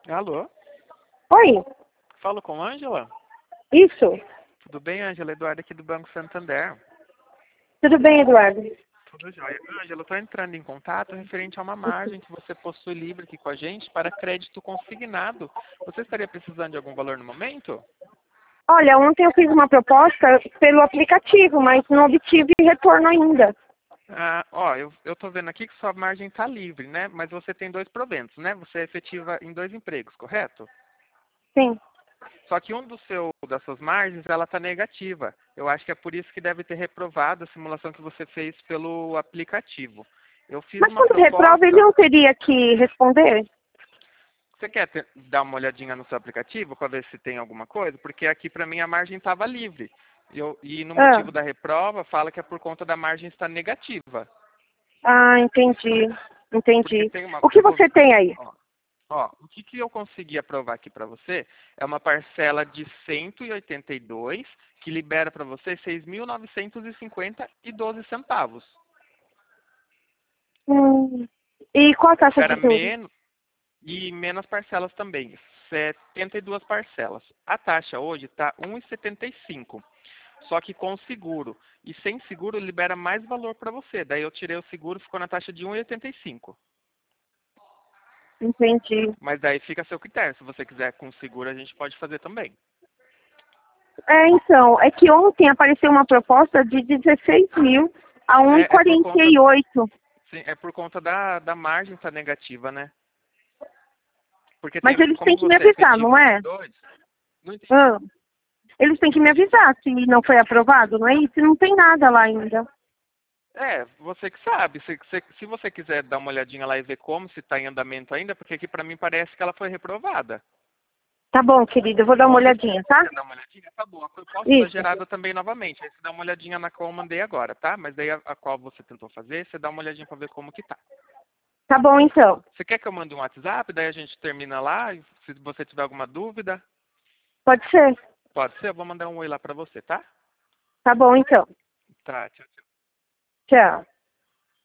Alô? Oi, Falo com Ângela? isso. Tudo bem, Ângela? Eduardo aqui do Banco Santander. Tudo bem, Eduardo? Tudo jóia. Ângela, eu estou entrando em contato referente a uma margem que você possui livre aqui com a gente para crédito consignado. Você estaria precisando de algum valor no momento? Olha, ontem eu fiz uma proposta pelo aplicativo, mas não obtive retorno ainda. Eu estou vendo aqui que sua margem está livre, né? Mas você tem dois proventos, né? Você é efetiva em dois empregos, correto? Sim. Só que das suas margens, ela está negativa. Eu acho que é por isso que deve ter reprovado a simulação que você fez pelo aplicativo. Eu fiz Mas uma quando reprova, ele proposta. não teria que responder? Você quer dar uma olhadinha no seu aplicativo para ver se tem alguma coisa? Porque aqui para mim a margem estava livre. E no Ah, motivo da reprova fala que é por conta da margem estar negativa. entendi. Porque Entendi. tem uma. O que você tem aí? O que eu consegui aprovar aqui para você é uma parcela de 182 que libera para você 6.950 e 12 centavos. Hum, e qual a taxa Era de juros? menos e menos parcelas também, 72 parcelas. A taxa hoje está 1,75. Só que com seguro. E sem seguro libera mais valor para você. Daí eu tirei o seguro, ficou na taxa de 1,85. Entendi. Mas daí fica a seu critério. Se você quiser com seguro, a gente pode fazer também. Então, é que ontem apareceu uma proposta de 16 mil a É por conta, 1,48. sim, é por conta da margem estar negativa, né? Porque Mas tem, eles têm como que me você é avisar, não efetivo em é? dois, não entendi. Ah. Eles têm que me avisar se não foi aprovado, não é isso? Não tem nada lá ainda. Você que sabe. Se você quiser dar uma olhadinha lá e ver como, se está em andamento ainda, porque aqui para mim parece que ela foi reprovada. Tá bom, querida, eu vou dar uma olhadinha, Você tá? quer dar uma olhadinha? Tá bom. A proposta está Isso. gerada também novamente. Aí você dá uma olhadinha na qual eu mandei agora, tá? Mas daí a qual você tentou fazer, você dá uma olhadinha para ver como que tá. Tá bom, então. Você quer que eu mande um WhatsApp? Daí a gente termina lá. E se você tiver alguma dúvida, Pode ser? pode ser. Eu vou mandar um oi lá para você, tá? Tá bom, então. Tá, tchau, tchau. Tchau.